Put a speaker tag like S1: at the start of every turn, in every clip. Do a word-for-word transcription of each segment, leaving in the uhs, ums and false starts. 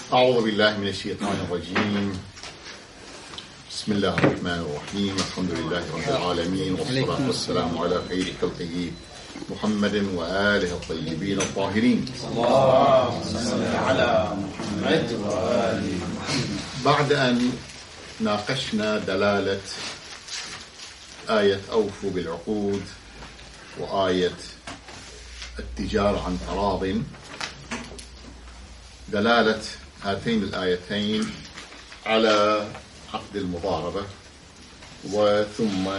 S1: أعوذ بالله من الشيطان الرجيم. بسم الله الرحمن الرحيم. الحمد لله رب العالمين، والصلاة والسلام على خير خلقه محمد وآله الطيبين الطاهرين.
S2: اللهم صل على محمد وآل محمد.
S1: بعد أن ناقشنا دلالة آية أوفوا بالعقود وآية التجارة عن تراض، دلالة هاتين الآيتين على عقد المضاربة، وثم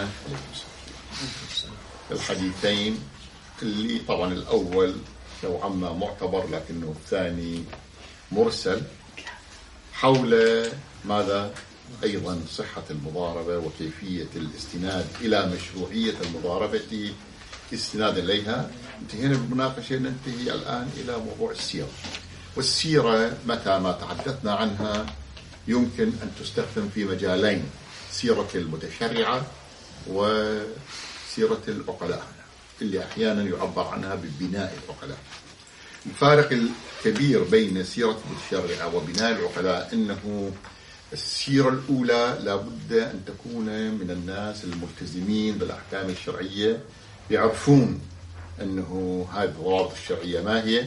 S1: الحديثين اللي طبعا الأول نوعا ما معتبر لكنه الثاني مرسل، حول ماذا أيضا صحة المضاربة وكيفية الاستناد إلى مشروعية المضاربة استناد إليها. انتهينا بالمناقشة، ننتهي الآن إلى موضوع السيرة. والسيرة متى ما تحدثنا عنها يمكن أن تستخدم في مجالين: سيرة المتشرعة وسيرة العقلاء، اللي أحيانا يعبر عنها ببناء العقلاء. الفارق الكبير بين سيرة المتشرعة وبناء العقلاء أنه السيرة الأولى لابد أن تكون من الناس الملتزمين بالأحكام الشرعية، يعرفون أنه هذه الضوابط الشرعية ما هي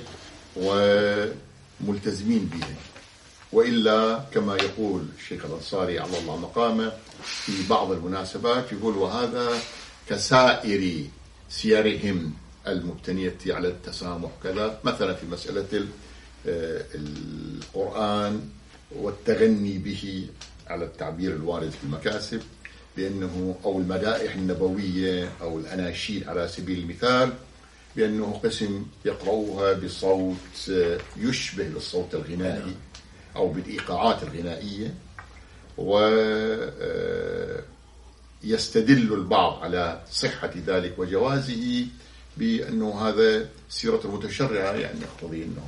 S1: وملتزمين بها. وإلا كما يقول الشيخ الأنصاري على الله مقامه في بعض المناسبات، يقول: وهذا كسائر سيرهم المبتنية على التسامح كذا، مثلا في مسألة القرآن والتغني به على التعبير الوارد في المكاسب، بأنه أو المدائح النبوية أو الأناشيد على سبيل المثال، بأنه قسم يقرأوها بصوت يشبه الصوت الغنائي أو بالإيقاعات الغنائية، ويستدل البعض على صحة ذلك وجوازه بأنه هذا سيرة المتشرعة، يعني يقتضي أنه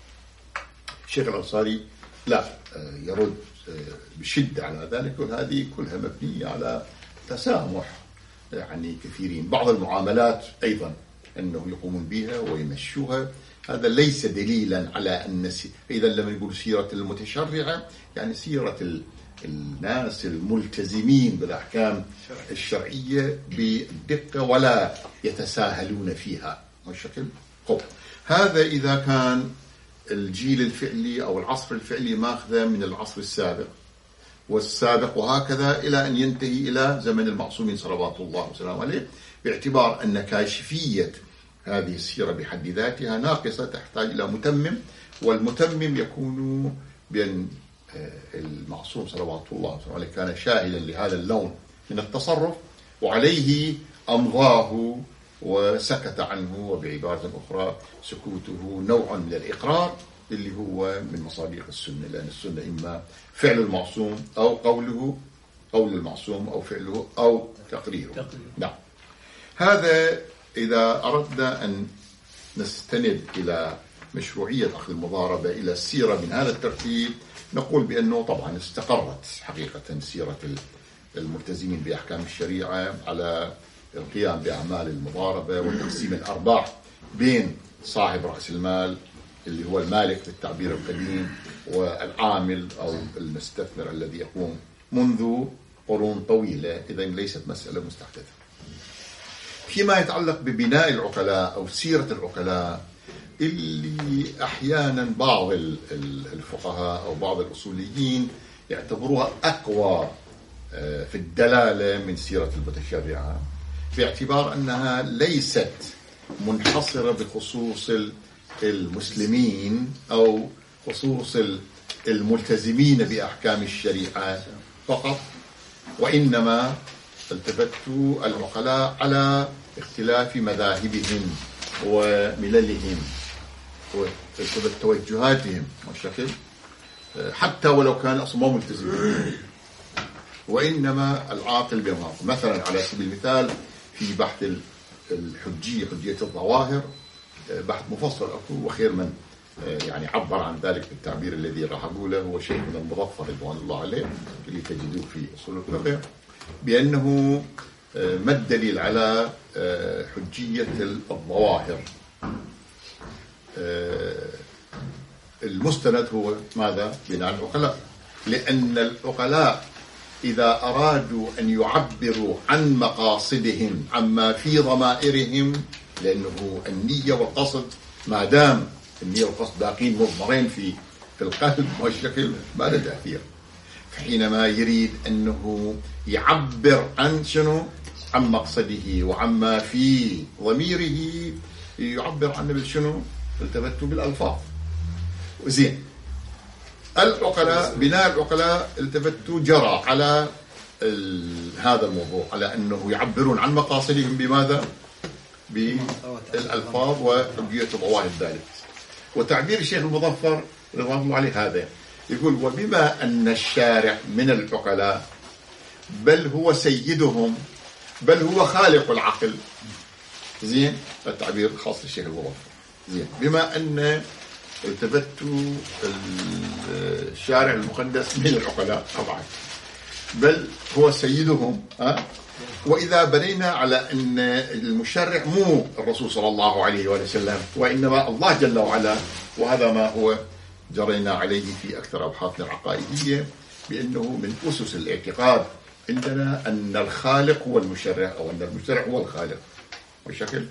S1: الشيخ الأنصاري لا يرد بشدة على ذلك، وهذه كلها مبنية على تسامح يعني كثيرين. بعض المعاملات أيضا أنه يقومون بها ويمشوها، هذا ليس دليلا على أن سي... إذا لما يقول سيرة المتشرعة يعني سيرة ال... الناس الملتزمين بالأحكام الشرعية بدقة ولا يتساهلون فيها بشكل قوي. هذا إذا كان الجيل الفعلي أو العصر الفعلي ماخذه من العصر السابق والسابق وهكذا إلى أن ينتهي إلى زمن المعصومين صلوات الله وسلامه عليه، باعتبار أن كاشفية هذه السيرة بحد ذاتها ناقصة تحتاج إلى متمم، والمتمم يكون بأن المعصوم صلوات الله وسلامه عليه كان شاهدا لهذا اللون من التصرف وعليه أمضاه وسكت عنه، وبعبارة أخرى سكوته نوع من الإقرار اللي هو من مصادق السنة، لأن السنة إما فعل المعصوم أو قوله، قول المعصوم أو فعله أو تقريره. نعم، هذا إذا أردنا أن نستند إلى مشروعية أخذ المضاربة إلى السيرة من هذا الترتيب، نقول بأنه طبعا استقرت حقيقة سيرة الملتزمين بأحكام الشريعة على القيام بأعمال المضاربة وتقسيم الأرباح بين صاحب رأس المال اللي هو المالك بالتعبير القديم، والعامل أو المستثمر الذي يقوم منذ قرون طويلة، إذن ليست مسألة مستحدثة. فيما يتعلق ببناء العقلاء أو سيرة العقلاء، اللي أحيانا بعض الفقهاء أو بعض الأصوليين يعتبروها أقوى في الدلالة من سيرة المتشرعة، باعتبار أنها ليست منحصرة بخصوص المسلمين أو خصوص الملتزمين بأحكام الشريعة فقط، وإنما التفتوا العقلاء على اختلاف مذاهبهم ومللهم وتوجهاتهم والشكل، حتى ولو كان أصلا ملتزمين، وإنما العاقل بينهم. مثلا على سبيل المثال في بحث الحجية، حجية الظواهر، بحث مفصل أكو، وخير من يعني عبر عن ذلك بالتعبير الذي راح أقوله هو شيخنا المظفر رضوان الله عليه، اللي تجدوه في أصول الفقه، بأنه ما الدليل على حجية الظواهر. المستند هو ماذا؟ بناء العقلاء، لأن العقلاء إذا أرادوا أن يعبروا عن مقاصدهم عما في ضمائرهم، لأنه النية والقصد ما دام النية والقصد باقين مضمرين في في القلب والشكل ما له تأثير. فحينما يريد أنه يعبر عن شنو؟ عن مقصده وعما في ضميره، يعبر عنه بالشنو؟ التفتوا بالألفاظ. زين، العقلاء بناء العقلاء التفتوا جرى على هذا الموضوع، على أنه يعبرون عن مقاصدهم بماذا؟ بالألفاظ وحجية ظواهر ذلك. وتعبير الشيخ المظفر رضوان الله عليه هذا يقول: وبما أن الشارع من العقلاء بل هو سيدهم بل هو خالق العقل. زين، التعبير الخاص للشيخ المظفر. زين، بما أن التفتوا الشارع المقدس من العقلاء طبعا، بل هو سيدهم. أه؟ وإذا بنينا على أن المشرع مو الرسول صلى الله عليه وسلم وإنما الله جل وعلا، وهذا ما هو جرينا عليه في أكثر أبحاثنا العقائدية، بأنه من أسس الاعتقاد عندنا أن الخالق هو المشرع أو أن المشرع هو الخالق بشكل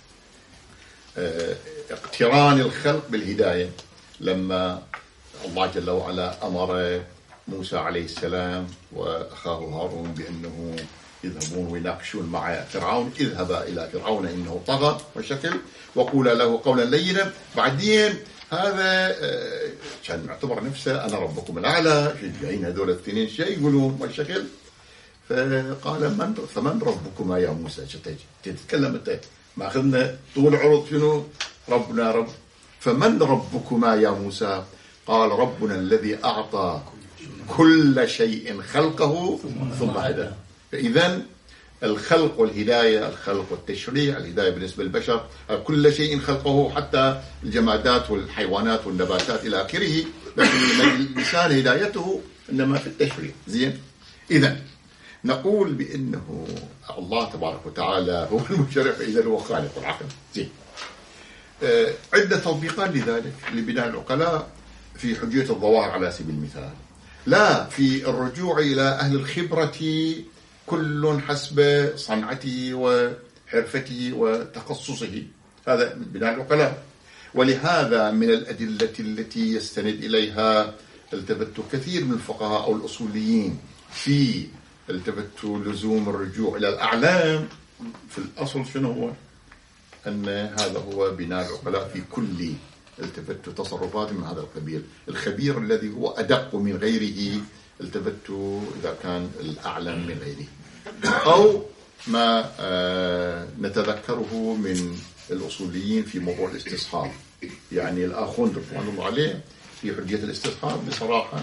S1: اه اقتران الخلق بالهداية. لما الله جل وعلا أمر موسى عليه السلام وأخاه هارون بأنه يذهبون ويناقشون مع فرعون: اذهبا إلى فرعون إنه طغى وشكل وقولا له قولا لينا. بعدين هذا كان معتبر نفسه أنا ربكم الأعلى، جايين هذول الاثنين شيء يقولون والشكل. فقال: من فمن ربكما يا موسى؟ تتكلم أنت، ما أخذنا طول عرض شنو ربنا رب. فمن ربكما يا موسى؟ قال: ربنا الذي أعطى كل شيء خلقه ثم هدى. فإذا الخلق والهداية، الخلق والتشريع، الهداية بالنسبة للبشر كل شيء خلقه حتى الجمادات والحيوانات والنباتات إلى آخره، لكن الإنسان هدايته إنما في التشريع. زين، إذا نقول بأنه الله تبارك وتعالى هو المشرع، فإذا هو خالق العقل. زين، آه عدة تطبيقات لذلك لبناء العقلاء في حجية الظواهر على سبيل المثال، لا في الرجوع إلى أهل الخبرة كل حسب صنعته وحرفته وتخصصه، هذا من بناء العقلاء. ولهذا من الأدلة التي يستند إليها التفتوا كثير من الفقهاء أو الأصوليين في التفتوا لزوم الرجوع إلى الأعلام، في الأصل شنو هو؟ أن هذا هو بناء العقلاء في كل التفتوا تصرفات من هذا القبيل. الخبير الذي هو أدق من غيره التفتوا إذا كان الأعلم من غيره. أو ما آه نتذكره من الأصوليين في موضوع الاستصحاب، يعني الآخوند رضوان الله عليه في حجية الاستصحاب بصراحة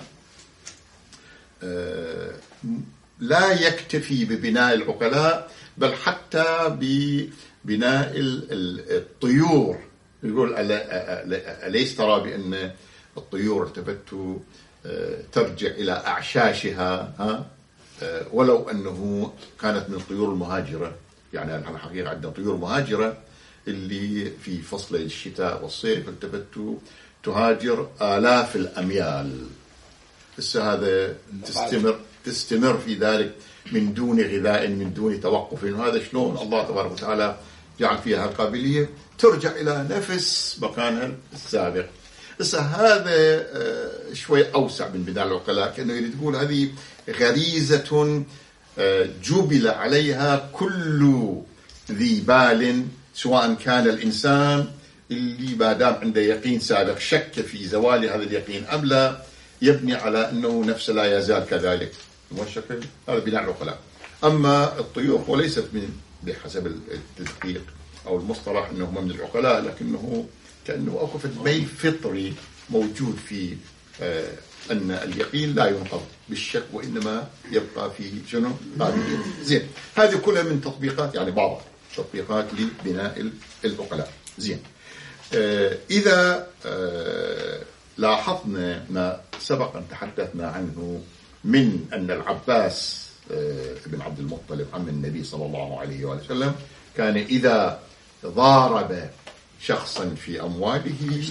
S1: آه لا يكتفي ببناء العقلاء، بل حتى ببناء الطيور. يقول: أليس ترى بأن الطيور التفتوا ترجع إلى أعشاشها، ها ولو أنه كانت من الطيور المهاجرة؟ يعني الحقيقة عندنا طيور مهاجرة اللي في فصل الشتاء والصيف التفتوا تهاجر آلاف الأميال. بس هذا تستمر تستمر في ذلك من دون غذاء، من دون توقف. وهذا شلون الله تبارك وتعالى جعل فيها القابلية ترجع إلى نفس مكانها السابق. بس هذا شوي أوسع من بناء العقلاء، كأنه يريد يقول هذه غريزة جبل عليها كل ذي بال، سواء كان الإنسان اللي ما دام عنده يقين سابق شك في زوال هذا اليقين أم لا، يبني على أنه نفسه لا يزال كذلك. والشكل هذا بناء العقلاء. أما الطيور وليست من بحسب التدقيق أو المصطلح أنه من العقلاء، لكنه كأنه أوقفت ميل فطري موجود في آه أن اليقين لا ينقض بالشك، وإنما يبقى في شنو؟ قابلية. زين، هذه كلها من تطبيقات، يعني بعض تطبيقات لبناء العقلاء. زين، آه إذا آه لاحظنا ما سبق أن تحدثنا عنه من أن العباس آه بن عبد المطلب عم النبي صلى الله عليه وسلم كان إذا ضارب شخصا في أمواله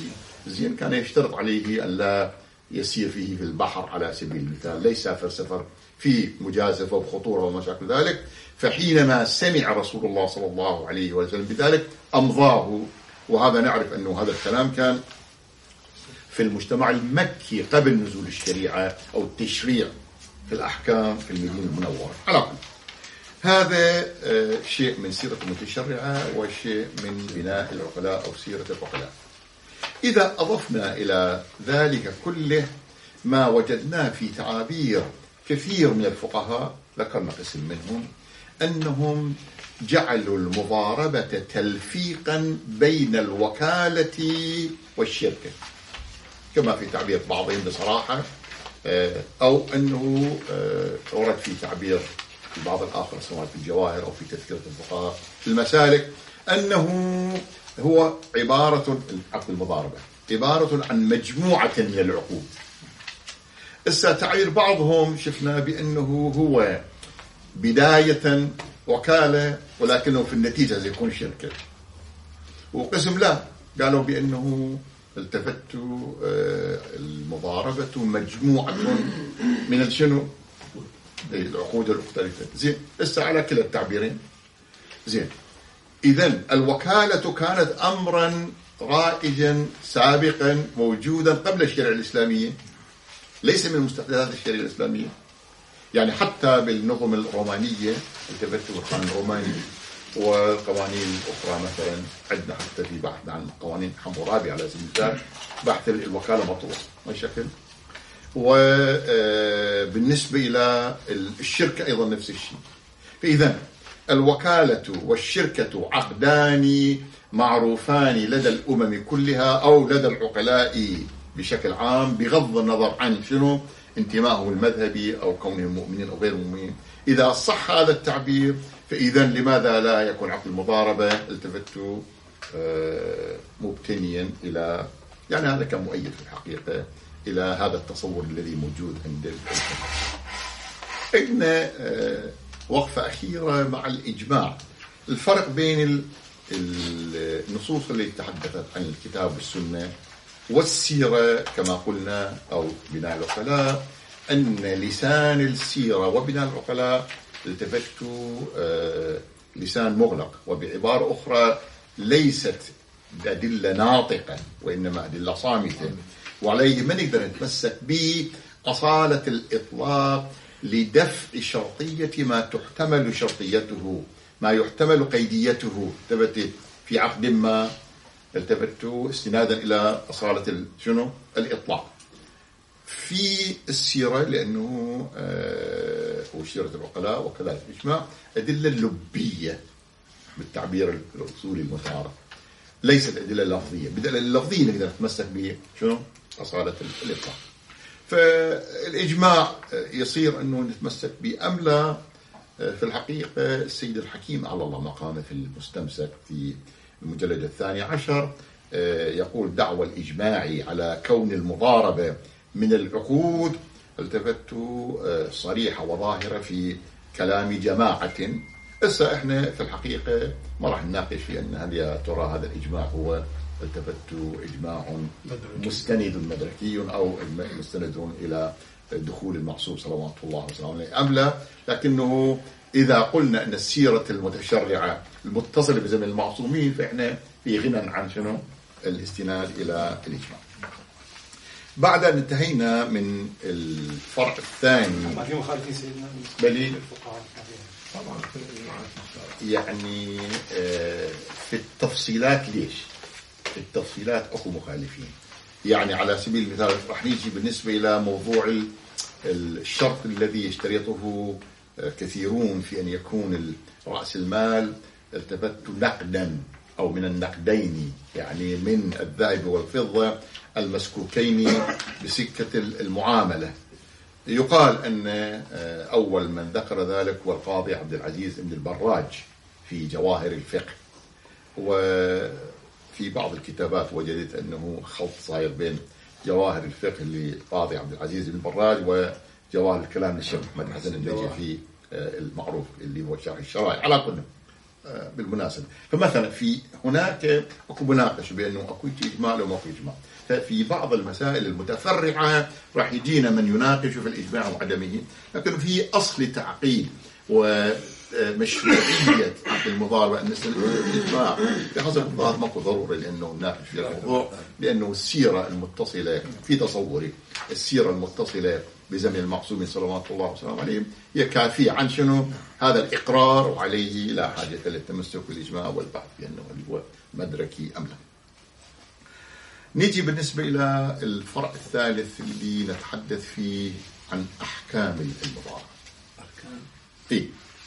S1: زين كان يشترط عليه أن لا يسير فيه في البحر على سبيل المثال، لا يسافر سفر فيه مجازفة وخطورة وما شابه ذلك. فحينما سمع رسول الله صلى الله عليه وسلم بذلك أمضاه. وهذا نعرف أنه هذا الكلام كان في المجتمع المكي قبل نزول الشريعة أو التشريع في الأحكام في المدينة المنورة. على كل هذا شيء من سيرة المتشرعة وشيء من بناء العقلاء أو سيرة العقلاء. إذا أضفنا إلى ذلك كله ما وجدناه في تعابير كثير من الفقهاء، ذكرنا قسم منهم، أنهم جعلوا المضاربة تلفيقا بين الوكالة والشركة، كما في تعبير بعضهم بصراحة، أو أنه ورد في تعبير في بعض الآخر سواء في الجواهر أو في تذكرة الفقهاء في المسالك، أنه هو عبارة عقد المضاربة عبارة عن مجموعة من العقود. إسا تعبير بعضهم شفنا بأنه هو بداية وكالة ولكنه في النتيجة سيكون شركة، وقسم لا قالوا بأنه التفت المضاربة مجموعة من الشنو العقود المختلفة. زين إسا على كلا التعبيرين. زين إذن الوكالة كانت أمرا رائجا سابقا موجودا قبل الشريعة الإسلامية، ليس من مستحدثات الشريعة الإسلامية. يعني حتى بالنظم الرومانية التفتوا القانون الروماني والقوانين الأخرى، مثلا عندنا حتى في بحث عن قوانين حمورابي على سبيل المثال بحث الوكالة مطروح ما شكل. وبالنسبة إلى الشركة أيضا نفس الشيء. فإذا الوكالة والشركة عقدان معروفان لدى الأمم كلها أو لدى العقلاء بشكل عام، بغض النظر عن شنو انتمائهم المذهبي أو كونهم مؤمنين أو غير مؤمنين. إذا صح هذا التعبير فإذا لماذا لا يكون عقد المضاربة التفتوا مبتنيا إلى، يعني هذا كان مؤيد في الحقيقة إلى هذا التصور الذي موجود عند الفقهاء. عندنا وقفة أخيرة مع الإجماع. الفرق بين النصوص اللي تحدثت عن الكتاب والسنة والسيرة كما قلنا أو بناء العقلاء، أن لسان السيرة وبناء العقلاء التفتوا لسان مغلق، وبعبارة أخرى ليست أدلة ناطقة وإنما أدلة صامتة، وعليه ما نقدر نتمسك بأصالة الإطلاق لدفع شرطية ما تحتمل شرطيته، ما يحتمل قيديته. التفتت في عقد ما التفتوا استنادا إلى أصالة شنو الإطلاق. في السيرة لأنه آه وسيرة العقلاء وكذلك الإجماع أدلة لبية بالتعبير الأصولي المتعارف، ليست أدلة لفظية. بدل اللفظية نقدر نتمسك بشنو أصالة الإطلاق. فالإجماع يصير أنه نتمسك بأملا في الحقيقة السيد الحكيم على الله مقامه في المستمسك في المجلد الثاني عشر يقول دعوى الإجماعي على كون المضاربة من العقود التفتوا صريحة وظاهرة في كلام جماعة. إسا إحنا في الحقيقة ما راح نناقش في أن هل يا ترى هذا الإجماع هو التفتوا إجماع مستند مدركي أو مستند إلى دخول المعصوم صلوات الله وسلامه عليه أم لا. لكنه إذا قلنا أن السيرة المتشرعة المتصلة بزمن المعصومين فإحنا في غنى عن شنو الاستناد إلى الإجماع. بعد أن انتهينا من الفرع الثاني بلي يعني في التفصيلات ليش في التفصيلات أكو مخالفين. يعني على سبيل المثال راح نيجي بالنسبة إلى موضوع الشرط الذي يشترطه كثيرون في أن يكون رأس المال التفت نقدا أو من النقدين، يعني من الذهب والفضة المسكوكين بسكة المعاملة. يقال أن أول من ذكر ذلك هو القاضي عبد العزيز بن البراج في جواهر الفقه، وفي بعض الكتابات وجدت أنه خلط صاير بين جواهر الفقه للقاضي عبد العزيز بن البراج وجواهر الكلام للشيخ محمد حسن النجي في المعروف اللي هو شرح الشرائع. على كل بالمناسبة. فمثلا في هناك اكو مناقشه بانه اكو اجماع او ما اكو اجماع. ففي بعض المسائل المتفرعه راح يجينا من يناقش في الاجماع وعدمه، لكن في اصل تعقيد ومشروعيه المضاربه ان الاجماع بحسب الظاهر ماكو ضروره لانه نناقش في الموضوع، لانه السيره المتصله في تصوري السيره المتصله بزمن المعصومين صلوات الله وسلامه عليهم هي كافيه عن شنو؟ هذا الاقرار، وعليه لا حاجه للتمسك بالاجماع والبحث في انه هو مدركي ام لا. نيجي بالنسبه الى الفرع الثالث اللي نتحدث فيه عن احكام المضاربه.
S2: أركان.
S1: إيه.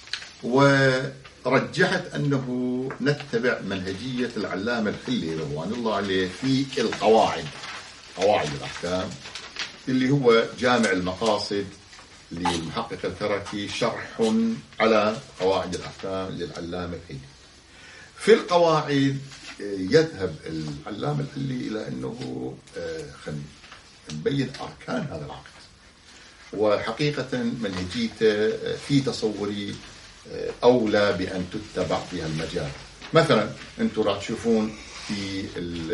S1: ورجحت أنه نتبع منهجية العلامة الخلي رضوان الله عليه في القواعد، قواعد الأحكام، اللي هو جامع المقاصد للمحقق الكركي، شرح على قواعد الأحكام للعلامة الخلي. في القواعد يذهب العلامة الخلي إلى أنه خلينا نبين أركان هذا العقد، وحقيقة منهجيته في تصوري أولى بأن تتبع فيها المجال. مثلا أنتم راح تشوفون في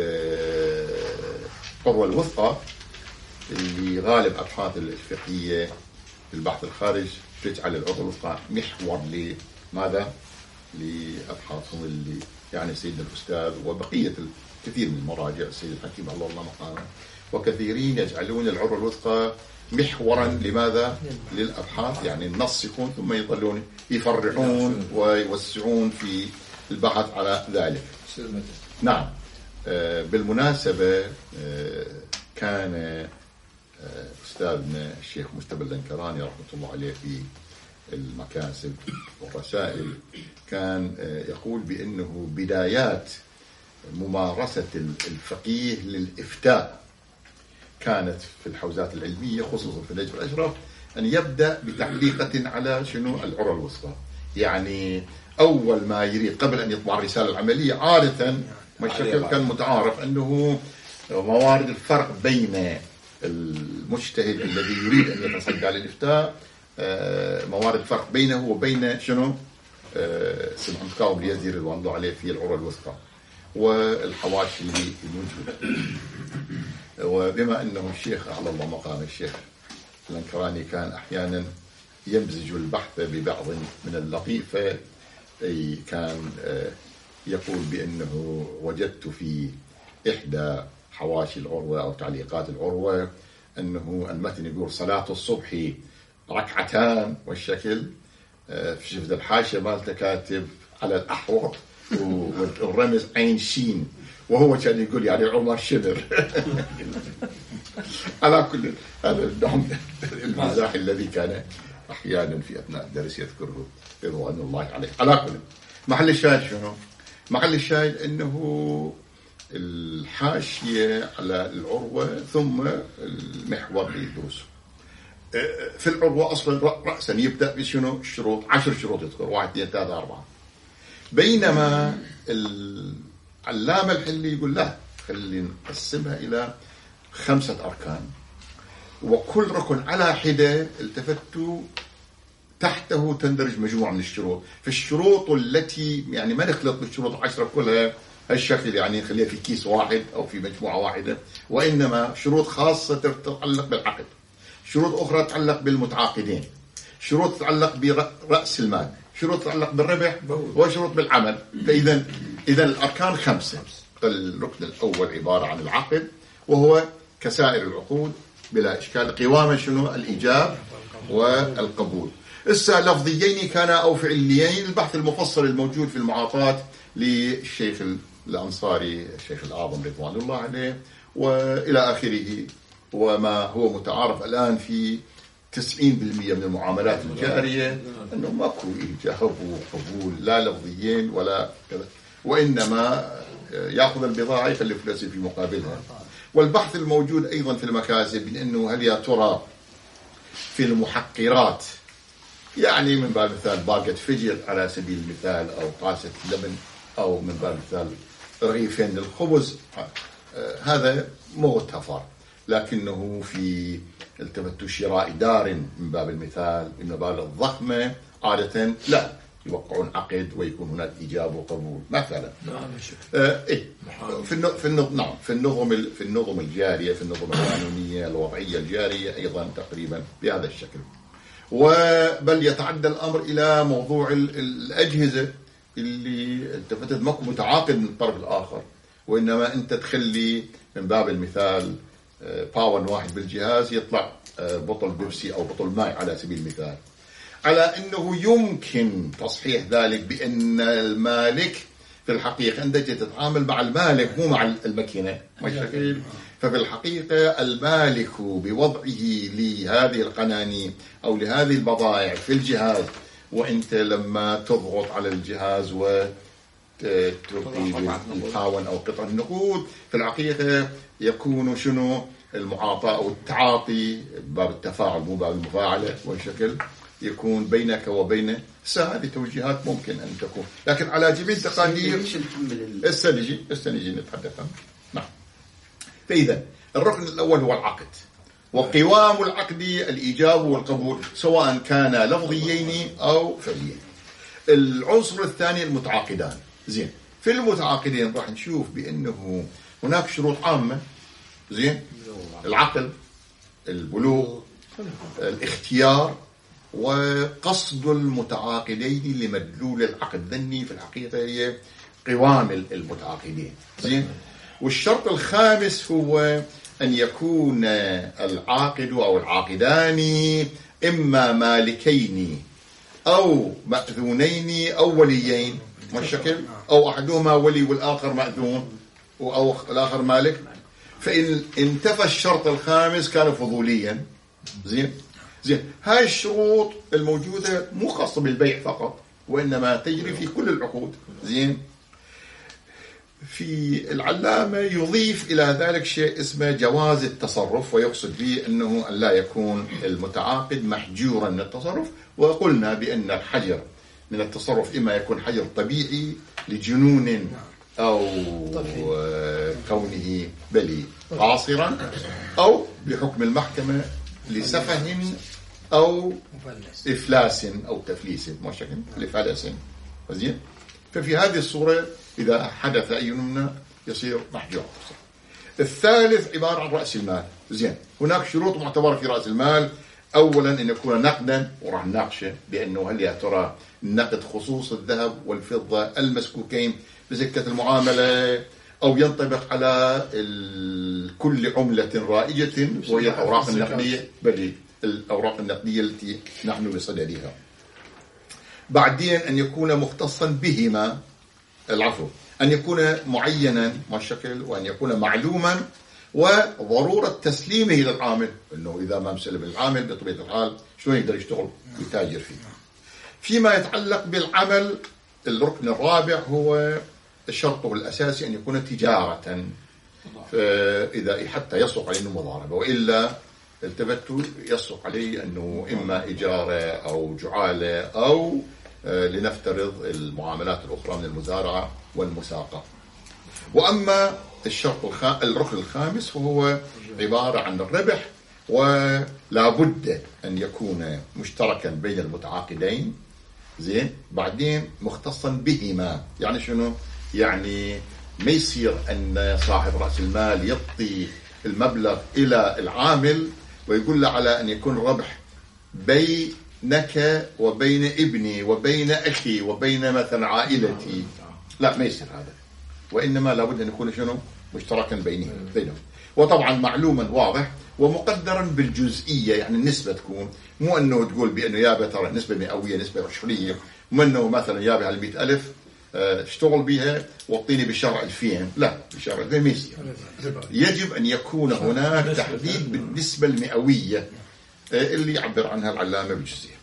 S1: القروة الوثقى اللي غالب أبحاث الفقهية في البحث الخارج تجعل القروة الوثقى محور لماذا؟ لأبحاثهم اللي يعني سيد الأستاذ وبقية الكثير من المراجع، السيد الحكيم الله الله مقامه، وكثيرين يجعلون العروة الوثقى محورا لماذا؟ للأبحاث، يعني النص يكون ثم يظلون يفرعون ويوسعون في البحث على ذلك. نعم. بالمناسبة كان أستاذنا الشيخ مجتبى الزنكراني رحمة الله عليه في المكاسب والرسائل كان يقول بأنه بدايات ممارسة الفقيه للإفتاء كانت في الحوزات العلمية خصوصا في النجم الأشرف أن يبدأ بتعليقة على شنو؟ العروة الوثقى. يعني أول ما يريد قبل أن يطبع الرسالة العملية عادة ما الشكل كان متعارف أنه موارد الفرق بين المجتهد الذي يريد أن يتصدى للإفتاء، موارد الفرق بينه وبين شنو؟ سمعت كاوم ليزير رضوان الله عليه في العروة الوثقى والحواشي الموجودة. وبما أنه الشيخ على الله مقام الشيخ الزنكراني كان أحيانا يمزج البحث ببعض من اللطيفة، أي كان يقول بأنه وجدت في إحدى حواشي العروة أو تعليقات العروة أنه المتن يقول صلاة الصبح ركعتان والشكل، شفت الحاشية مالته كاتب على الأحوط والرمز عين شين، وهو كان يقول يعني عمر شبر. على كل هذا النوع المزاح الذي كان أحيانا في أثناء الدرس يذكره رضوان الله عليه. على كل محل الشاهد شنو؟ محل الشاهد أنه الحاشية على العروة ثم المحور للدروس. في العروة أصلا رأسا يبدأ بشنو؟ الشروط، عشر شروط يذكر، واحد اثنين ثلاثة أربعة. بينما العلامة الحلي يقول لا، خلينا نقسمها إلى خمسة أركان، وكل ركن على حدة التفتوا تحته تندرج مجموعة من الشروط. فالشروط التي يعني ما نخلط بالشروط العشرة كلها هالشكل، يعني خليها في كيس واحد أو في مجموعة واحدة، وإنما شروط خاصة تتعلق بالعقد، شروط أخرى تتعلق بالمتعاقدين، شروط تتعلق برأس المال، شروط تتعلق بالربح، وشروط بالعمل. فإذا إذا الأركان خمسة. الركن الأول عبارة عن العقد، وهو كسائر العقود بلا إشكال قوامة شنو؟ الإيجاب والقبول. إسا لفظيين كان أو فعليين، البحث المفصل الموجود في المعاطات للشيخ الأنصاري الشيخ الأعظم رضوان الله عليه وإلى آخره، وما هو متعارف الآن في تسعين بالمئة من المعاملات الجارية أنه ماكو إيجاب وقبول لا لفظيين ولا كذا، وإنما يأخذ البضاعة يخلي فلوسه في مقابلها. والبحث الموجود أيضا في المكاسب من أنه هل يا ترى في المحقرات، يعني من باب المثال باقة فجر على سبيل المثال، أو طاسة لبن، أو من باب المثال رغيفين للخبز، هذا مغتفر. لكنه في التفت شراء دار من باب المثال، من باب الضخمة عادة لا، يوقعون عقد ويكون هناك إجابة وقبول مثلا. آه إيه في النظم في النظم نعم في النظم في النظم الجارية في النظم القانونية الوضعية الجارية أيضا تقريبا بهذا الشكل. وبل يتعدى الأمر إلى موضوع الأجهزة اللي أنت فتت ماكو متعاقد من الطرف الآخر، وإنما أنت تخلي من باب المثال باون واحد بالجهاز يطلع بطل بيبسي أو بطل ماء على سبيل المثال، على أنه يمكن تصحيح ذلك بأن المالك في الحقيقة أنت تتعامل مع المالك مو مع الماكينة. ففي الحقيقة المالك بوضعه لهذه القناني أو لهذه البضائع في الجهاز، وأنت لما تضغط على الجهاز وتعطي الباون أو قطع النقود في الحقيقة يكون شنو المعاطاة أو التعاطي باب التفاعل مو باب المفاعلة، والشكل يكون بينك وبين هذه توجيهات ممكن أن تكون، لكن على جميع تقادير السنجي السنجي نتحدث عنه. نعم. فإذا الركن الأول هو العقد، وقوام العقد الإيجاب والقبول سواء كان لفظيين أو فعليين. العنصر الثاني المتعاقدان. زين، في المتعاقدين راح نشوف بأنه هناك شروط عامة. زين، العقل، البلوغ، الاختيار، وقصد المتعاقدين لمدلول العقد. ذني في الحقيقة هي قوام المتعاقدين. زين، والشرط الخامس هو أن يكون العاقد أو العاقدان إما مالكين أو مأذونين أو وليين، والشكل أو أحدهما ولي والآخر مأذون أو الآخر مالك. فإن انتفى الشرط الخامس كان فضوليا. زين زين هاي الشروط الموجودة مو خاصة بالبيع فقط، وإنما تجري في كل العقود. زين، في العلامة يضيف إلى ذلك شيء اسمه جواز التصرف، ويقصد به أنه أن لا يكون المتعاقد محجورا من التصرف. وقلنا بأن الحجر من التصرف إما يكون حجر طبيعي لجنون أو كونه بلي قاصرا، أو بحكم المحكمة لسفه أو إفلاس أو تفليس، ما شكل لفلس. زين، ففي هذه الصورة إذا حدث أي منا يصير محجور. الثالث عبارة عن رأس المال. زين، هناك شروط معتبرة في رأس المال. أولا أن يكون نقدا، وراح نناقشه بأنه هل يا ترى النقد خصوص الذهب والفضة المسكوكين بسكة المعاملة، أو ينطبق على كل عملة رائجة وهي الأوراق النقدية، بل الأوراق النقدية التي نحن بصددها. بعدين أن يكون مختصا بهما، العفو أن يكون معينا ما الشكل، وأن يكون معلوما، وضرورة تسليمه للعامل، أنه إذا ما مسلم العامل بطبيعة الحال شلون يقدر يشتغل يتاجر فيه. فيما يتعلق بالعمل، الركن الرابع هو شرطه الأساسي أن يكون تجارة، إذا حتى يصدق عليه مضاربة، وإلا التفتوا يصدق عليه أنه إما إجارة أو جعالة أو لنفترض المعاملات الأخرى من المزارعة والمساقة. وأما الشرط الخ... الركن الخامس وهو عبارة عن الربح، ولا بد أن يكون مشتركا بين المتعاقدين. زين، بعدين مختصا بهما. يعني شنو؟ يعني ما يصير أن صاحب رأس المال يعطي المبلغ إلى العامل ويقول له على أن يكون الربح بينك وبين ابني وبين أخي وبين مثلا عائلتي. لا، ما يصير هذا، وإنما لابد أن يكون شنو؟ مشتركا بينهم بينهم وطبعا معلوما واضح ومقدرا بالجزئية. يعني النسبة تكون مو أنه تقول بأنه يابا ترى نسبة مئوية نسبة عشرية، مو أنه مثلا يابا على المئة ألف اشتغل بها واعطيني بالشرع ألفين. لا، بالشرع ألفين ما يصير. يجب أن يكون هناك تحديد بالنسبة المئوية اللي يعبر عنها العلامة بالجزئية.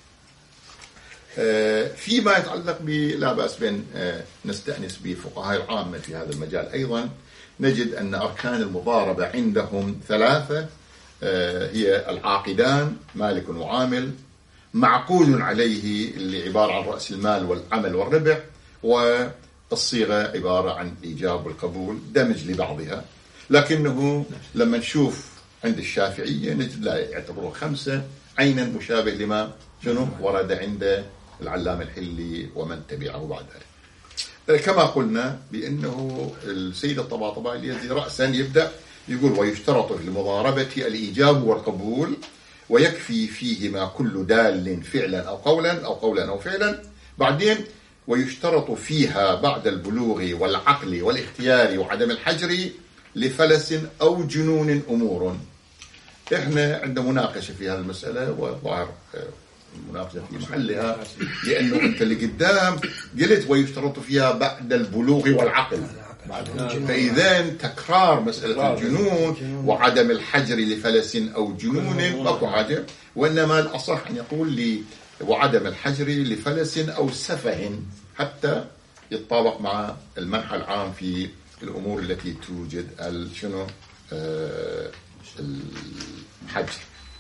S1: فيما يتعلق ب لا بأس بأن نستأنس بفقهاء العامة في هذا المجال أيضا، نجد أن أركان المضاربة عندهم ثلاثة، هي العاقدان مالك وعامل، معقود عليه اللي عبارة عن رأس المال والعمل والربح، والصيغة عبارة عن الإيجاب والقبول دمج لبعضها. لكنه لما نشوف عند الشافعية نجد لا يعتبروا خمسة عينا مشابه لما شنو ورد عند العلامة الحلي ومن تبعه بعد ذلك. كما قلنا بأنه السيد الطباطبائي الذي رأسا يبدأ يقول ويشترط في المضاربة الإيجاب والقبول ويكفي فيهما كل دال فعلا أو قولا أو قولا أو فعلا. بعدين ويشترط فيها بعد البلوغ والعقل والاختيار وعدم الحجر لفلس أو جنون أمور. إحنا عندنا مناقشة في هذه المسألة وظاهر المناقشة في محلها، لأنه أنت اللي قدام قلت ويشترط فيها بعد البلوغ والعقل، فإذا تكرار مسألة الجنون وعدم الحجر لفلس أو جنون أو حاجة، وإنما الأصح أن يقول لي وعدم الحجر لفلس أو سفه حتى يتطابق مع المنحى العام في الأمور التي توجد شنو آه الحجر.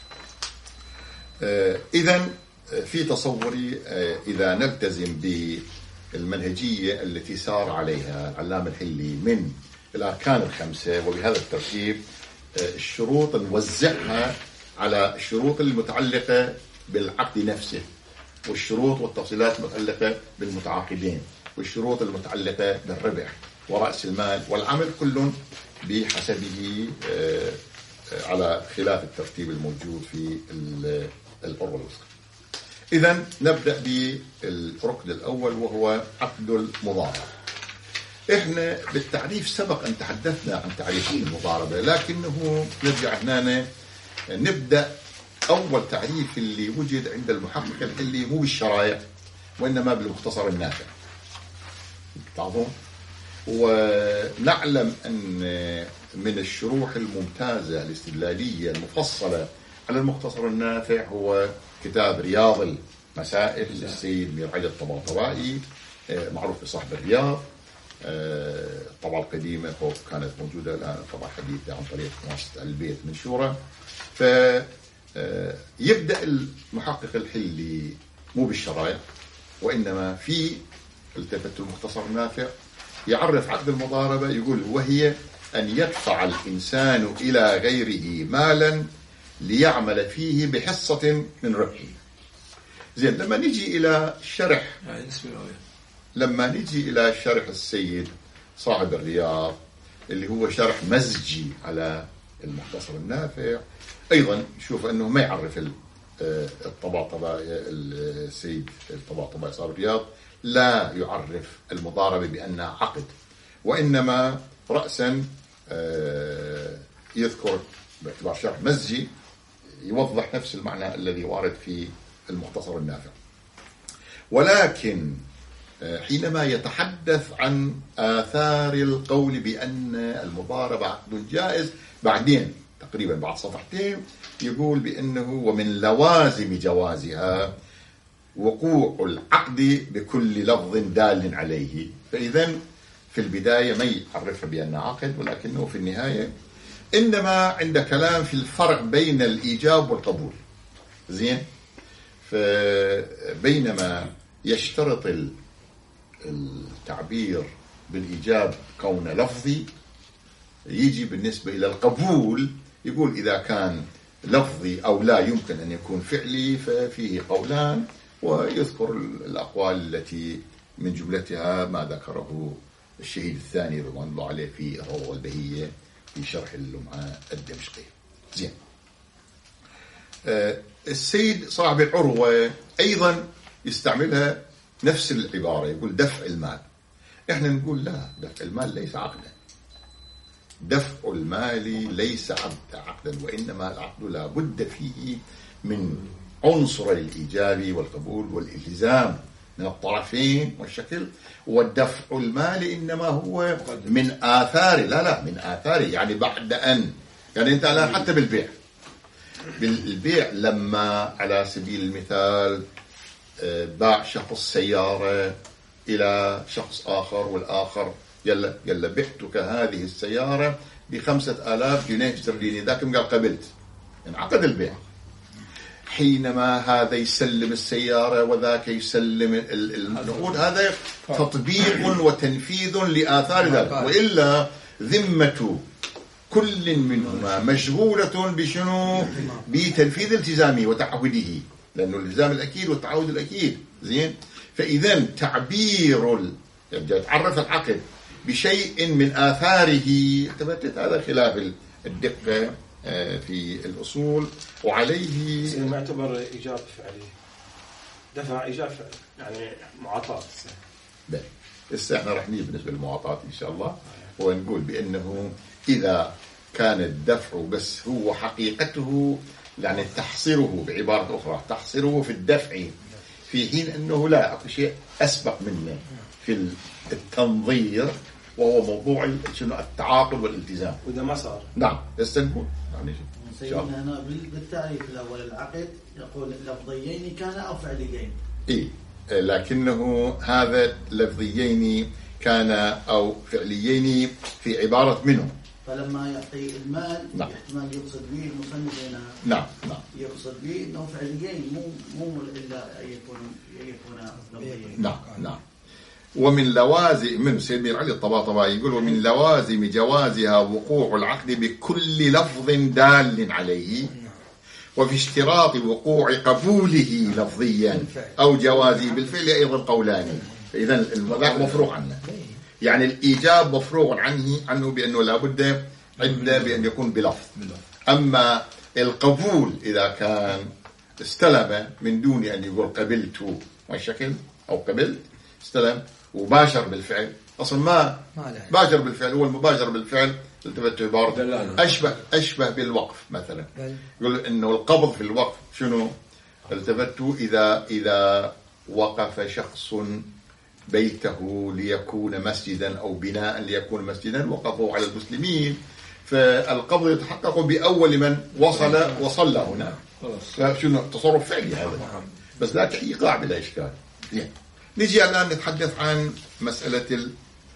S1: آه إذن في تصوري آه إذا نلتزم بالمنهجية التي سار عليها العلامة الحلي من الأركان الخمسة وبهذا الترتيب، آه الشروط نوزعها على الشروط المتعلقة بالعقد نفسه، والشروط والتفصيلات المتعلقة بالمتعاقدين، والشروط المتعلقة بالربح ورأس المال والعمل، كل بحسبه على خلاف الترتيب الموجود في الأروة الوسطى. إذن نبدأ بالركن الأول وهو عقد المضاربة. إحنا بالتعريف سبق أن تحدثنا عن تعريف المضاربة، لكنه نرجع هنا نبدأ أول تعريف اللي وجد عند المحقق الحلي مو بالشرائع وإنما بالمختصر النافع. تعرفون؟ ونعلم أن من الشروح الممتازة الاستدلالية المفصلة على المختصر النافع هو كتاب رياض المسائل للسيد مير علي الطباطبائي، معروف بصاحب الرياض. الطبعة القديمة كانت موجودة الآن الطبعة الحديثة عن طريق مؤسسة البيت منشورة. فيبدأ المحقق الحلي مو بالشرائع وإنما في التفت المختصر النافع يعرف عقد المضاربة، يقول وهي أن يدفع الإنسان إلى غيره مالا ليعمل فيه بحصة من ربحه. زين، لما نجي إلى شرح لما نجي إلى شرح السيد صاحب الرياض اللي هو شرح مزجي على المختصر النافع، أيضا شوف أنه ما يعرف الطباطبائي السيد الطباطبائي صاحب الرياض لا يعرف المضاربة بأنها عقد، وإنما رأسا يذكر باعتبار شرح مزجي يوضح نفس المعنى الذي وارد في المختصر النافع. ولكن حينما يتحدث عن آثار القول بأن المضاربة عقد جائز، بعدين تقريبا بعد صفحتين يقول بأنه ومن لوازم جوازها وقوع العقد بكل لفظ دال عليه. فإذا في البداية ما يعرفها بأنها عقد، ولكنه في النهاية إنما عند كلام في الفرق بين الإيجاب والقبول. زين، فبينما يشترط التعبير بالإيجاب كون لفظي، يجي بالنسبة إلى القبول يقول إذا كان لفظي أو لا يمكن أن يكون فعلي ففيه قولان، ويذكر الأقوال التي من جملتها ما ذكره الشهيد الثاني رضوان الله عليه في الروضة البهية في شرح اللمعة الدمشقي. زين، آه السيد صاحب العروة أيضا يستعملها نفس العبارة، يقول دفع المال. إحنا نقول لا، دفع المال ليس عقدا، دفع المال ليس عقدا، وإنما العقد لا بد فيه من عنصر الإيجاب والقبول والالتزام من الطرفين والشكل، والدفع المال إنما هو من آثار لا لا من آثاره، يعني بعد أن يعني أنت الآن حتى بالبيع بالبيع لما على سبيل المثال باع شخص سيارة إلى شخص آخر، والآخر قال قال له بعتك هذه السيارة بخمسة آلاف جنيه استرليني، ذاك قال قبلت، انعقد البيع. حينما هذا يسلم السيارة وذاك يسلم النقود، هذا تطبيق وتنفيذ لآثار ذلك، وإلا ذمة كل منهما مشغولة بشنو؟ بتنفيذ التزامه وتعهده. لأنه الالتزام الأكيد والتعود الأكيد. زين، فإذا تعبير ال... يعني تعرف العقد بشيء من آثاره تبتت، هذا خلاف الدقة في الأصول، وعليه
S3: ما يعتبر إيجاب فعلي، دفع إيجاب فعلي يعني معاطاة.
S1: لا، هسه احنا راح نجي بالنسبة للمعاطاة إن شاء الله، ونقول بأنه إذا كان الدفع بس هو حقيقته، يعني تحصيره بعبارة أخرى تحصيره في الدفع، في حين أنه لا أكو شيء أسبق منه في التنظير، وهو موضوع شنو التعاقد والالتزام.
S3: وإذا ما صار
S1: نعم استنبول يعني
S4: سيدنا هنا بالتعريف الأول العقد يقول لفظيين كان أو فعليين.
S1: إيه، لكنه هذا لفظيين كان أو فعليين في عبارة منه.
S4: فلما يعطي المال
S1: نعم.
S4: احتمال يقصد به المصنف هنا.
S1: نعم نعم.
S4: يقصد به انه فعليين، مو مو الا ان يكون يكون لفظيين.
S1: نعم نعم. ومن لوازم من سيدنا علي الطباطبائي يقول ومن لوازم جوازها وقوع العقد بكل لفظ دال عليه، وفي اشتراط وقوع قبوله لفظيا أو جوازه بالفعل أيضا قولان. فإذا المذاق مفروغ عنه، يعني الإيجاب مفروغ عنه عنه بأنه لابد عنده بأن يكون بلفظ. أما القبول إذا كان استلم من دون أن يقول قبلت والشكل أو قبلت، استلم وباشر بالفعل، أصلا ما باشر بالفعل، هو المباشر بالفعل التفت عبارة أشبه أشبه بالوقف مثلا. يقول إنه القبض في الوقف شنو؟ التفتوا إذا إذا وقف شخص بيته ليكون مسجدا أو بناء ليكون مسجدا وقفوا على المسلمين، فالقبض يتحقق بأول من وصل وصلى هنا، فشنو تصرف فعلي هذا، بس لا إيقاع بلا إشكال. يعني نجي الآن نتحدث عن مسألة ال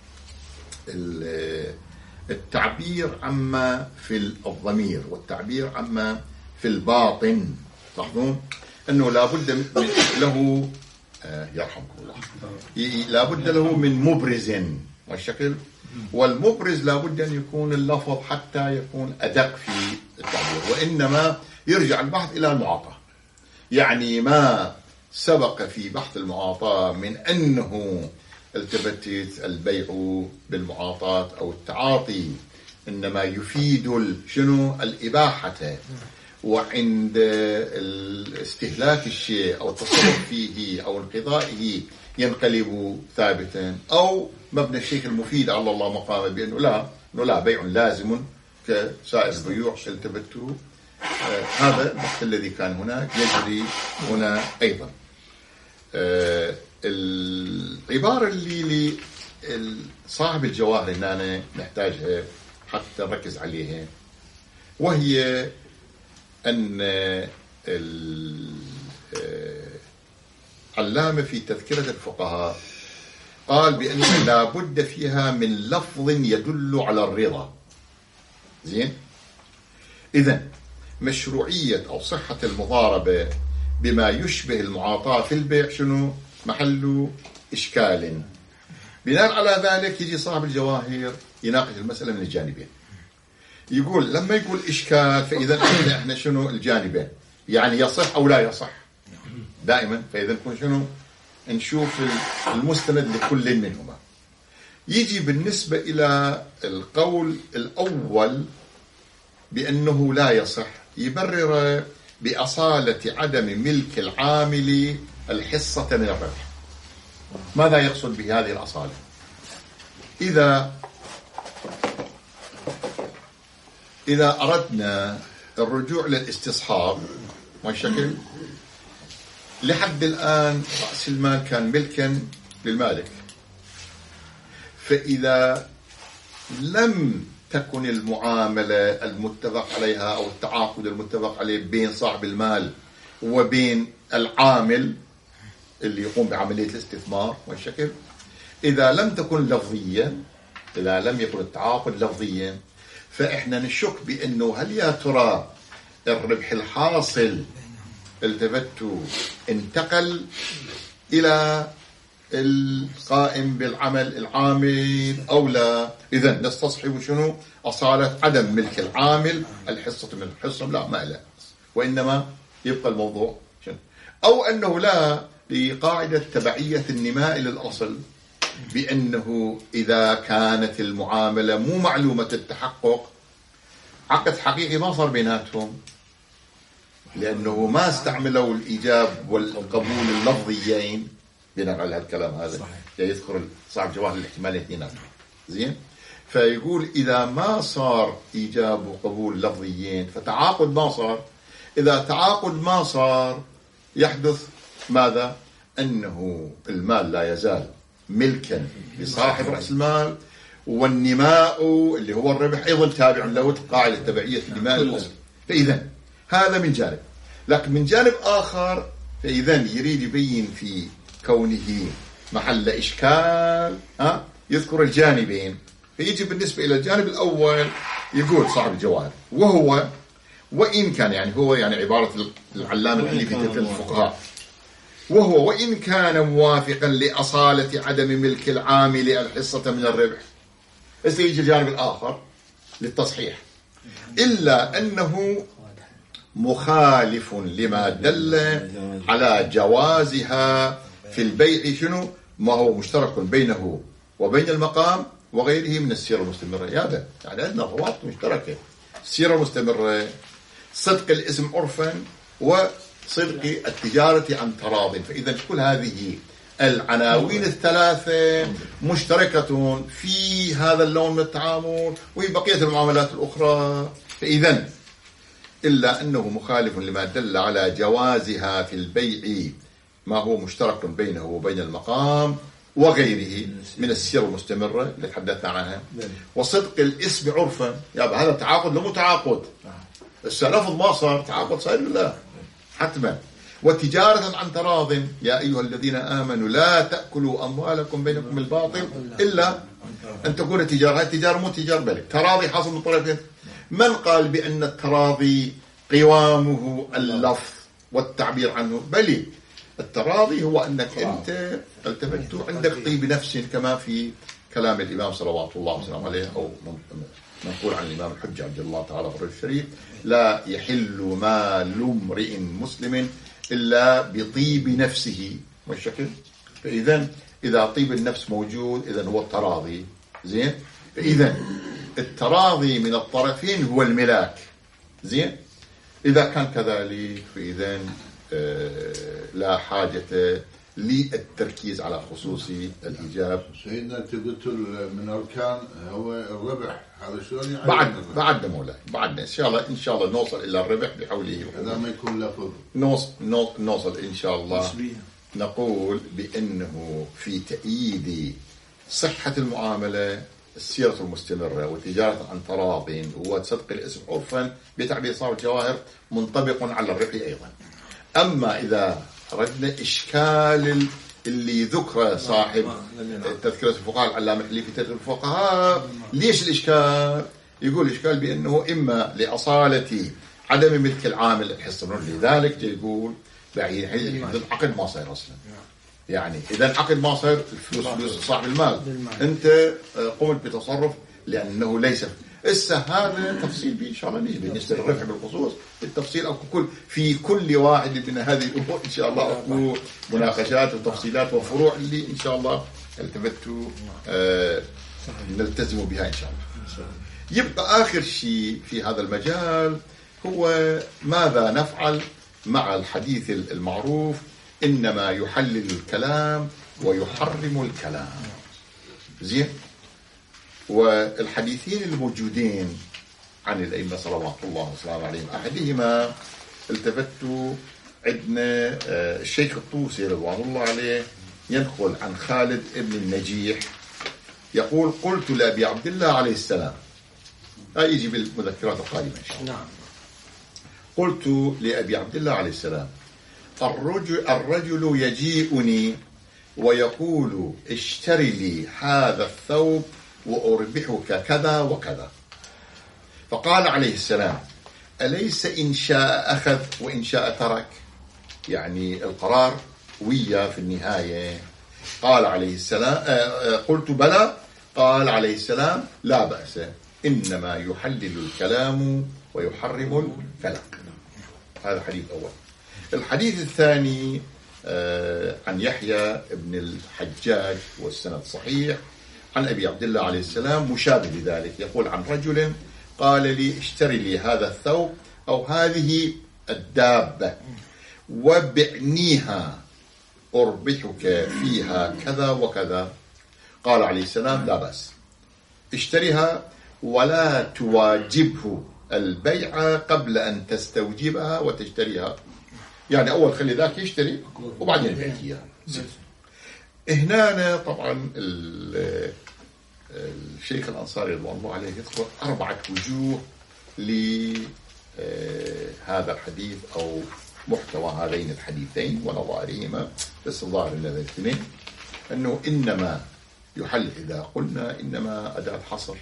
S1: التعبير عما في الضمير والتعبير عما في الباطن. تلاحظون أنه لابد له آه يرحمكم الله لابد له من مبرز والشكل، والمبرز لابد أن يكون اللفظ حتى يكون أدق في التعبير، وإنما يرجع البحث إلى المعاطاة. يعني ما سبق في بحث المعاطاة من أنه التفتت البيع بالمعاطاة أو التعاطي إنما يفيد شنو الإباحة، وعند استهلاك الشيء أو التصرف فيه أو انقضائه ينقلب ثابتا، أو مبنى الشيء المفيد على الله مقامه بأنه لا إنه لا بيع لازم كسائر البيوع التفتوا. آه هذا البحث الذي كان هناك يجري هنا أيضا. آه العبارة اللي صاحب الجواهر هنا نحتاجها حتى نركز عليها، وهي أن العلامة في تذكرة الفقهاء قال بأن لا بد فيها من لفظ يدل على الرضا. زين، إذن مشروعية أو صحة المضاربة بما يشبه المعاطاة في البيع شنو محل إشكال. بناء على ذلك يجي صاحب الجواهر يناقش المسألة من الجانبين، يقول لما يقول إشكال فإذا احنا احنا شنو الجانبين، يعني يصح أو لا يصح دائما، فإذا نكون شنو نشوف المستند لكل منهما. يجي بالنسبة إلى القول الأول بأنه لا يصح يبرر بأصالة عدم ملك العامل الحصة من الربح. ماذا يقصد بهذه الأصالة؟ إذا إذا أردنا الرجوع للاستصحاب والشكل، لحد الآن رأس المال كان ملكا للمالك، فإذا لم تكن المعاملة المتفق عليها أو التعاقد المتفق عليه بين صاحب المال وبين العامل اللي يقوم بعملية الاستثمار والشكل، إذا لم تكن لفظيا، إذا لم يكن التعاقد لفظيا، فإحنا نشك بأنه هل يا ترى الربح الحاصل التفتوا انتقل إلى القائم بالعمل العامل أو لا. إذن نستصحب شنو أصالة عدم ملك العامل الحصة من الحصة، لا ما لا، وإنما يبقى الموضوع شنو. أو أنه لا لقاعدة تبعية النماء للأصل، بأنه إذا كانت المعاملة مو معلومة التحقق عقد حقيقي ما صار بيناتهم، لأنه ما استعملوا الإيجاب والقبول اللفظيين بناء على هالكلام هذا. يذكر صاحب جواهر الاحتماليتين زين. فيقول إذا ما صار إيجاب وقبول لفظيين فتعاقد ما صار. إذا تعاقد ما صار يحدث ماذا؟ أنه المال لا يزال ملكا لصاحب رأس المال، والنماء اللي هو الربح أيضا تابع له قاعدة تبعية النماء الأصل. فإذا هذا من جانب. لكن من جانب آخر فإذا يريد يبين في كونه محل إشكال ها يذكر الجانبين. فيجي بالنسبة إلى الجانب الأول يقول صاحب الجواهر وهو وإن كان، يعني هو يعني عبارة العلامة اللي في تلك الفقهاء، وهو وإن كان موافقا لأصالة عدم ملك العامل الحصة من الربح. بس يجي الجانب الآخر للتصحيح، إلا أنه مخالف لما دل على جوازها في البيع شنو ما هو مشترك بينه وبين المقام وغيره من السيرة المستمرة. هذا يعني عندنا روابط مشتركة، السيرة المستمرة، صدق الاسم عرفا، وصدق التجارة عن تراض. فإذا كل هذه العناوين الثلاثة مشتركة في هذا اللون من التعامل وفي بقية المعاملات الأخرى. فإذا إلا أنه مخالف لما دل على جوازها في البيع ما هو مشترك بينه وبين المقام وغيره من السيرة المستمرة اللي تحدثنا عنها، وصدق الاسم عرفا. يعني هذا تعاقد لمو تعاقد، بس لفظ ما صار تعاقد صار لا حتما. وتجارة عن تراض، يا أيها الذين آمنوا لا تأكلوا أموالكم بينكم بالباطل إلا أن تكون تجارة. هذه تجارة مو تجارة بل تراضي حاصل من طرفين. من قال بأن التراضي قوامه اللفظ والتعبير عنه؟ بل التراضي هو أنك أنت التفت عندك طيب نفس، كما في كلام الإمام صلوات الله وسلامه عليه، أو نقول عن الإمام الحجة عبد الله تعالى فرج الشريف: لا يحل مال امرئ مسلم إلا بطيب نفسه والشكل. فإذا إذا طيب النفس موجود إذا هو التراضي زين. فإذا التراضي من الطرفين هو الملاك زين. إذا كان كذلك فإذا آه لا حاجة للتركيز على خصوص الإيجاب.
S5: سيدنا أنت قلت من أركان هو الربح، هذا شلون يعني؟
S1: بعد بعدنا مولاي بعدنا إن شاء الله إن شاء الله نوصل إلى الربح بحوله.
S5: هذا ما يكون لفظ
S1: نوصل نوصل إن شاء الله. نقول بأنه في تأييد صحة المعاملة السيرة المستمرة وتجارة عن تراض وصدق الاسم عرفا بتعبير صاحب الجواهر منطبق على الربح أيضا. أما إذا ردنا إشكال اللي ذكر صاحب تذكرة الفقهاء العلامة اللي في تذكرة الفقهاء، ليش الإشكال؟ يقول الإشكال بأنه إما لأصالة عدم ملك العامل الحصة، لذلك يقول بعيد العقد ما صار أصلا. يعني إذا العقد ما صار الفلوس فلوس صاحب المال، أنت قمت بتصرف لأنه ليس. إسا هذا تفصيل به إن شاء الله نجي بالنسبة للربح بالخصوص التفصيل أو كل في كل واحد من هذه الأمور إن شاء الله أكو مناقشات وتفصيلات وفروع اللي إن شاء الله التفتوا آه نلتزم بها إن شاء الله. يبقى آخر شيء في هذا المجال هو ماذا نفعل مع الحديث المعروف: إنما يحلل الكلام ويحرم الكلام زين. والحديثين الموجودين عن الأئمة صلوات الله وسلامه عليهم، أحدهما التفتوا عندنا الشيخ الطوسي رضوان الله عليه ينقل عن خالد ابن النجيح يقول: قلت لأبي عبد الله عليه السلام، هاي يجي بالمذكرات القادمة إن شاء الله. قلت لأبي عبد الله عليه السلام: الرجل, الرجل يجيئني ويقول اشتري لي هذا الثوب وأربحك كذا وكذا. فقال عليه السلام: أليس إن شاء أخذ وإن شاء ترك؟ يعني القرار ويا في النهاية. قال عليه السلام: قلت بلى. قال عليه السلام: لا بأس، إنما يحلل الكلام ويحرم الكلام. هذا حديث أول. الحديث الثاني عن يحيى بن الحجاج والسند صحيح عن أبي عبد الله عليه السلام مشابه لذلك، يقول عن رجل قال لي اشتري لي هذا الثوب أو هذه الدابة وبعنيها أربحك فيها كذا وكذا. قال عليه السلام لا بأس، اشتريها ولا تواجبه البيع قبل أن تستوجبها وتشتريها، يعني أول خلي ذاك يشتري وبعدين يبيع إياها. هنا طبعا الشيخ الأنصاري رضوان الله عليه يذكر أربعة وجوه لهذا الحديث أو محتوى هذين الحديثين ونظائرهما، بس الظاهر ان الاثنين انه انما يحل اذا قلنا انما اداة حصر،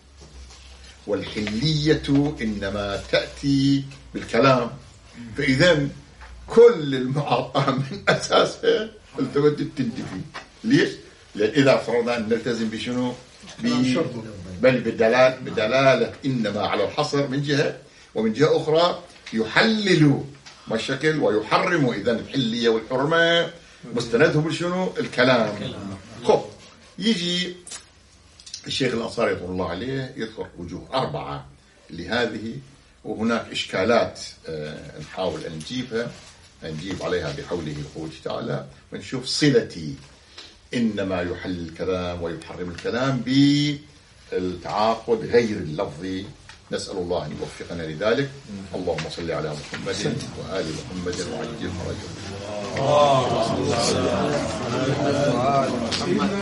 S1: والحلية انما تأتي بالكلام، فاذا كل المعاطاة من اساسها التودد تنتفي. ليش؟ لان اذا فرضنا ان نلتزم بشنو؟ بل بدلالة بدلالة انما على الحصر من جهة، ومن جهة اخرى يحلل مشاكل ويحرم، إذن الحلية والحرمة مستندهم شنو؟ الكلام. خب يجي الشيخ الأنصاري رحمه الله عليه يذكر وجوه أربعة لهذه، وهناك إشكالات آه نحاول أن نجيبها نجيب عليها بحوله قوله تعالى، ونشوف صلتي إنما يحل الكلام ويحرم الكلام بالتعاقد غير اللفظي. نسأل الله أن يوفقنا لذلك. اللهم صل على محمد وآل محمد وعجل فرجهم.